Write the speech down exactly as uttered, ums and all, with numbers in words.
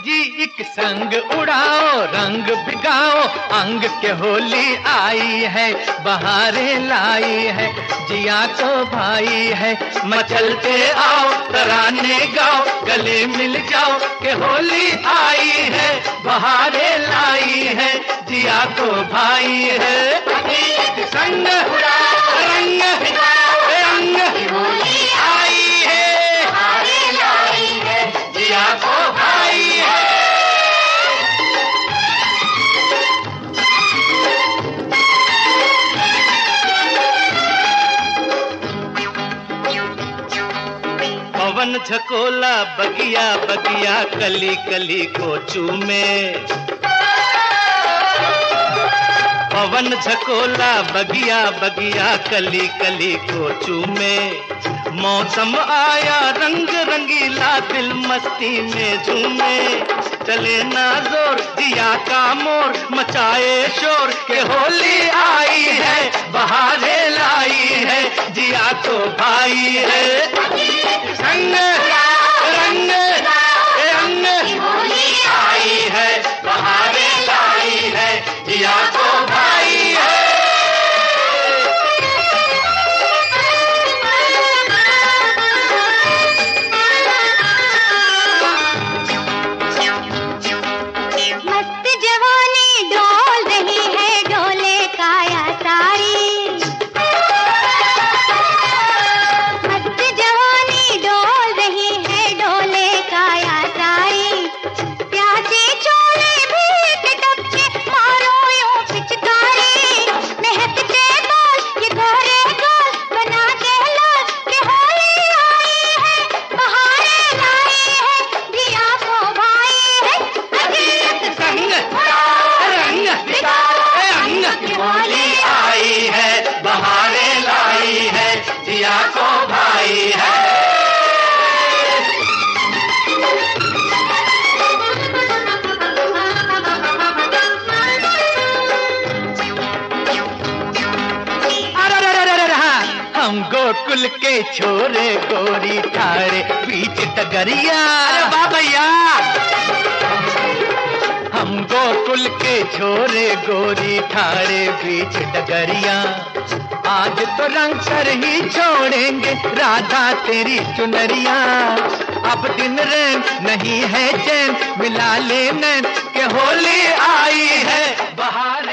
जी एक संग उड़ाओ, रंग भिगाओ, अंग के होली आई है, बहारें लाई है, जिया को भाई है। मचलते आओ, तराने गाओ, गले मिल जाओ के होली आई है, बहारें लाई है, जिया को भाई है। संग रंग रंग होली आई है, बहारें लाई है, जिया को भाई है। पवन झकोला बगिया बगिया कली कली को चूमे, पवन झकोला बगिया बगिया कली कली को चूमे। मौसम आया रंग रंगीला दिल मस्ती में झूमे, चले ना जोर दिया का मोर मचाए शोर के होली आई है, बहारें लाई है, जिया को भाई है। संग रंग रंग होली आई है, बहारें लाई है, जिया को भाई है। मस्त जवानी डोल रही है, डोले काया सारी। मस्त जवानी डोल रही है, डोले काया सारी। प्यासे चोले भी टपके, मारो यूं पिचकारी। महकते बाल ये गोरे गाल, बना के लाल के होली आई है, बहारें लाई है, जिया को भाई है। संग रंग रंग होली आई है, बहारें लाई है, जिया को भाई है। हम गोकुल के छोरे गोरी ठारे बीच टगरिया। अरे वाह भैया, हम गोकुल के छोरे गोरी ठारे बीच डगरिया। आज तो रंग कर ही छोड़ेंगे राधा तेरी चुनरिया। अब दिन रैन नहीं है चैन, मिला ले नैन के होली आई है, बहार